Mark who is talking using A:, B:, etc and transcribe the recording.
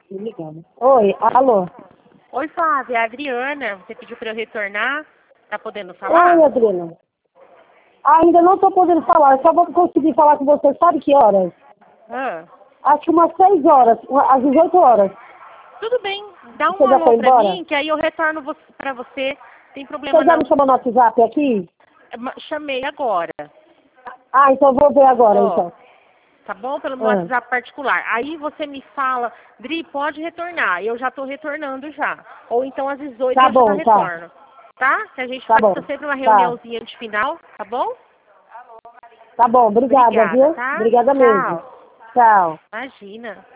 A: Me ligando. Oi, alô?
B: Oi, Flávia, é a Adriana. Você pediu para eu retornar? Tá podendo falar?
A: Oi, Adriana. Ainda não estou podendo falar, eu só vou conseguir falar com você, sabe que horas?
B: Ah,
A: Acho que umas 6 horas, às 18 horas.
B: tudo bem. Dá um
A: Você já foi
B: alô para
A: embora?
B: mim, que aí eu retorno para você. Tem problema
A: Você já me
B: não.
A: chamou no WhatsApp aqui?
B: Chamei agora.
A: Ah, então eu vou ver agora,
B: Ó,
A: então.
B: tá bom? Pelo meu
A: Ah,
B: WhatsApp particular. Aí você me fala, Dri, pode retornar. Eu já tô retornando já. Ou então às 18
A: tá
B: eu já
A: bom, tá.
B: retorno. Tá? Que a gente
A: Tá
B: faz
A: bom.
B: sempre uma
A: Tá.
B: reuniãozinha de final, tá bom?
A: Tá bom, obrigada,
B: Obrigada,
A: viu?
B: tá?
A: Obrigada mesmo.
B: Tchau.
A: Tchau.
B: Imagina.